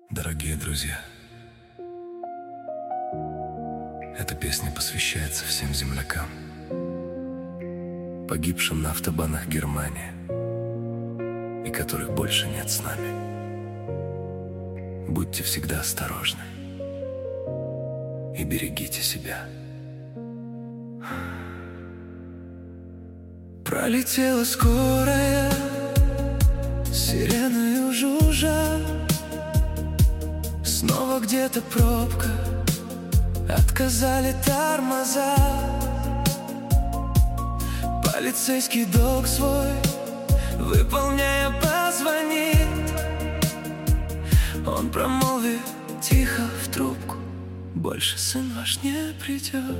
Дорогие друзья, эта песня посвящается всем землякам, погибшим на автобанах Германии, и которых больше нет с нами. Будьте всегда осторожны и берегите себя. Пролетела скорая, сиреною жужжа. Снова где-то пробка, отказали тормоза. Полицейский долг свой, выполняя, позвонит. Он промолвит тихо в трубку: больше сын ваш не придет.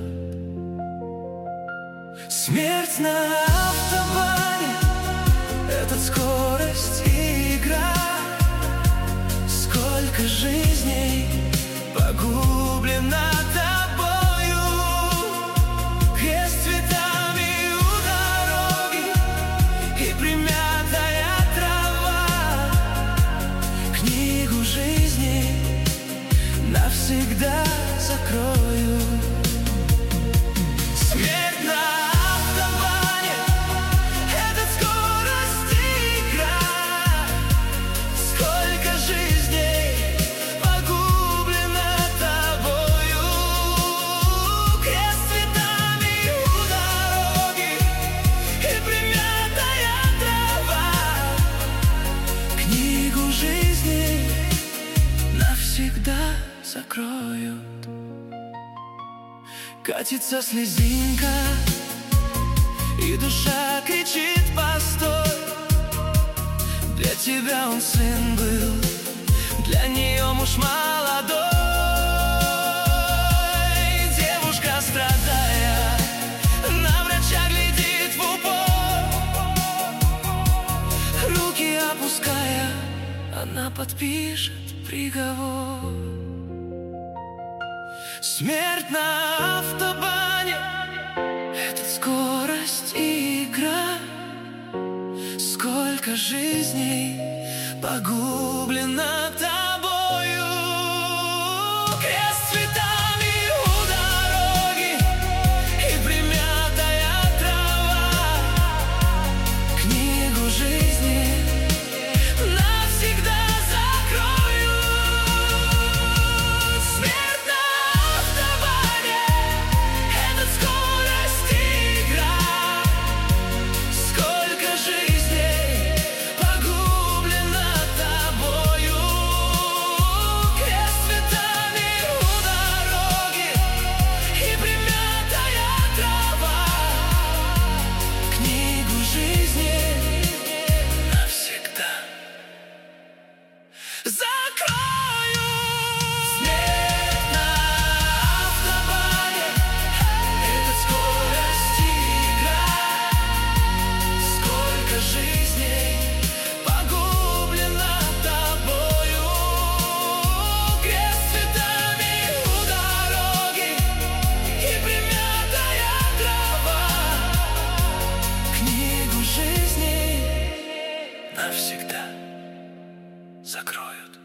Смерть на автобане, этот скорость и игра. Сколько жизней погублено тобою. Крест цветами у дороги и примятая трава. Книгу жизни навсегда закрою. Смерть на автобане, этот скорость и игра. Сколько жизней погублено тобою. Крест цветами у дороги и примятая трава. Книгу жизни навсегда закроют. Катится слезинка, и душа кричит: постой. Для тебя он сын был, для нее муж молодой. Девушка, страдая, на врача глядит в упор. Руки опуская, она подпишет приговор. Смерть на автобане, этот скорость и игра. Сколько жизней погублено тобою. Крест цветами у дороги и примятая трава. Книгу жизни навсегда закрою. Смерть на автобане, этот скорость и игра. Сколько жизней погублено тобою. Крест цветами у дороги и примятая трава. Книгу жизни навсегда закрою. Смерть на автобане, этот скорость и игра. Сколько жизней погублено тобою. Крест цветами у дороги и примятая трава. Книгу жизни навсегда закроют.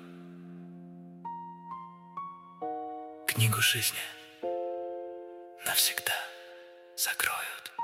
Книгу жизни навсегда закроют.